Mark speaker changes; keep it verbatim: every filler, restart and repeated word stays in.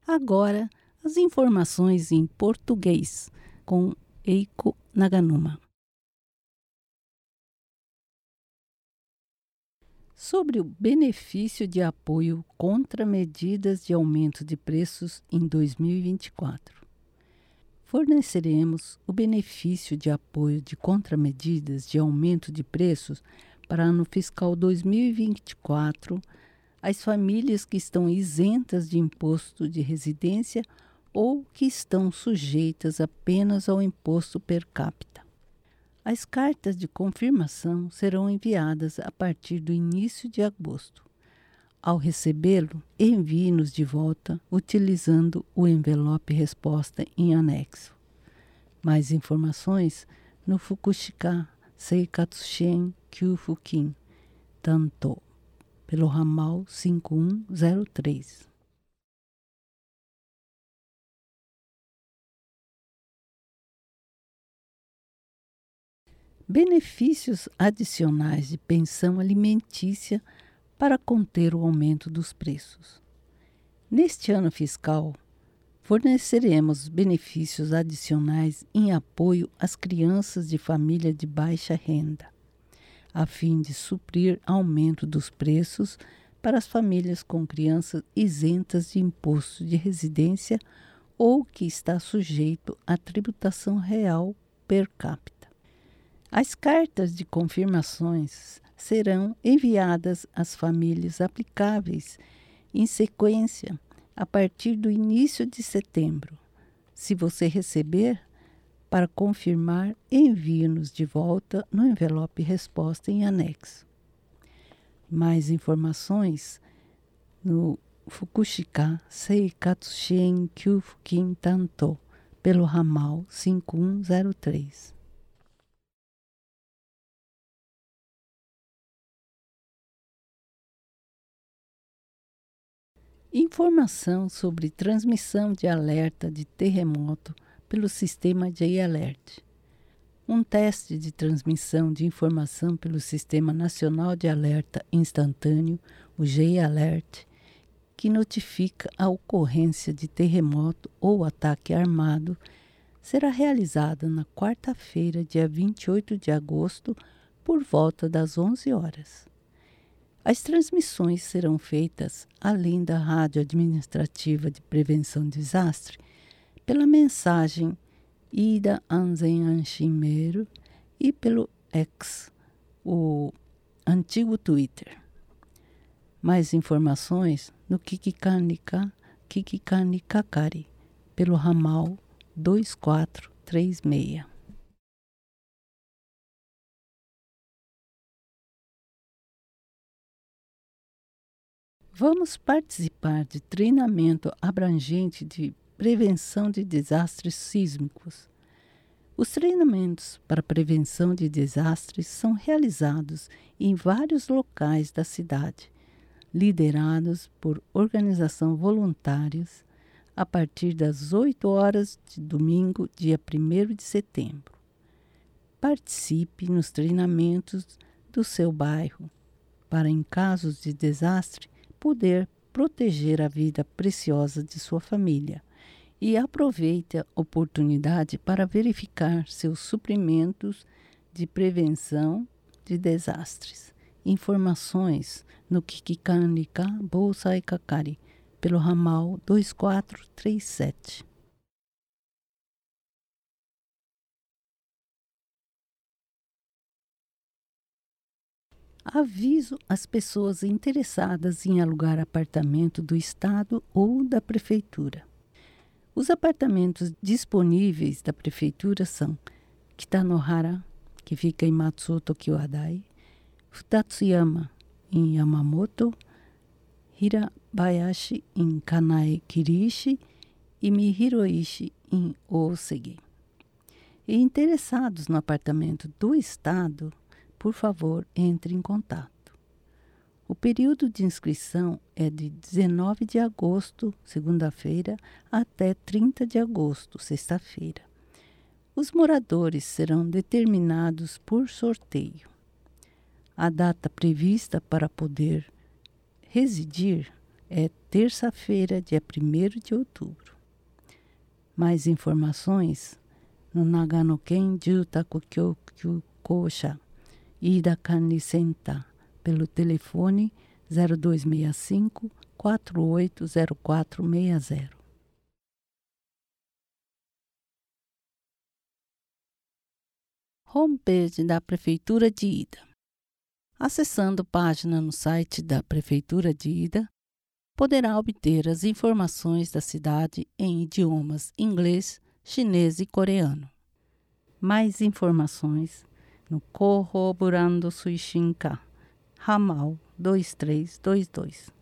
Speaker 1: Agora, as informações em português, com Eiko Naganuma. Sobre o benefício de apoio contra medidas de aumento de preços em dois mil e vinte e quatro. Forneceremos o benefício de apoio de contramedidas de aumento de preços para ano fiscal dois mil e vinte e quatro às famílias que estão isentas de imposto de residência ou que estão sujeitas apenas ao imposto per capita. As cartas de confirmação serão enviadas a partir do início de agosto. Ao recebê-lo, envie-nos de volta utilizando o envelope resposta em anexo. Mais informações no Fukushika Seikatsushin Kyufukin, Tanto, pelo ramal cinco um zero três. Benefícios adicionais de pensão alimentícia para conter o aumento dos preços. Neste ano fiscal, forneceremos benefícios adicionais em apoio às crianças de família de baixa renda, a fim de suprir aumento dos preços para as famílias com crianças isentas de imposto de residência ou que está sujeito à tributação real per capita. As cartas de confirmações serão enviadas às famílias aplicáveis em sequência a partir do início de setembro. Se você receber, para confirmar, envie-nos de volta no envelope resposta em anexo. Mais informações no Fukushika Seikatsushin Kyufukin Tanto, pelo ramal cinco um zero três. Informação sobre transmissão de alerta de terremoto pelo sistema J-Alert. Um teste de transmissão de informação pelo Sistema Nacional de Alerta Instantâneo, o J-Alert, que notifica a ocorrência de terremoto ou ataque armado, será realizada na quarta-feira, dia vinte e oito de agosto, por volta das onze horas. As transmissões serão feitas, além da rádio administrativa de prevenção de desastre, pela mensagem Ida Anzen Anshimeru e pelo X, o antigo Twitter. Mais informações no Kikikanika Kikikanikakari, pelo ramal dois quatro três seis. Vamos participar de treinamento abrangente de prevenção de desastres sísmicos. Os treinamentos para prevenção de desastres são realizados em vários locais da cidade, liderados por organização voluntárias, a partir das oito horas de domingo, dia primeiro de setembro. Participe nos treinamentos do seu bairro, para, em casos de desastre, poder proteger a vida preciosa de sua família e aproveite a oportunidade para verificar seus suprimentos de prevenção de desastres. Informações no Kikikanika Bousai Kakari, pelo ramal dois quatro três sete. Aviso às pessoas interessadas em alugar apartamento do Estado ou da Prefeitura. Os apartamentos disponíveis da Prefeitura são Kitanohara, que fica em Matsuoto Kyoadai, Futatsuyama, em Yamamoto, Hirabayashi, em Kanae Kirishi e Mihiroishi, em Osegi. E interessados no apartamento do Estado, por favor, entre em contato. O período de inscrição é de dezenove de agosto, segunda-feira, até trinta de agosto, sexta-feira. Os moradores serão determinados por sorteio. A data prevista para poder residir é terça-feira, dia primeiro de outubro. Mais informações no Nagano-ken Jutaku-kyokyu Kosha Ida Kani Senta pelo telefone zero dois seis cinco, quatro oito zero quatro seis zero. Homepage da Prefeitura de Ida. Acessando página no site da Prefeitura de Ida, poderá obter as informações da cidade em idiomas inglês, chinês e coreano. Mais informações no Corroborando Suishinka, ramal dois três dois dois.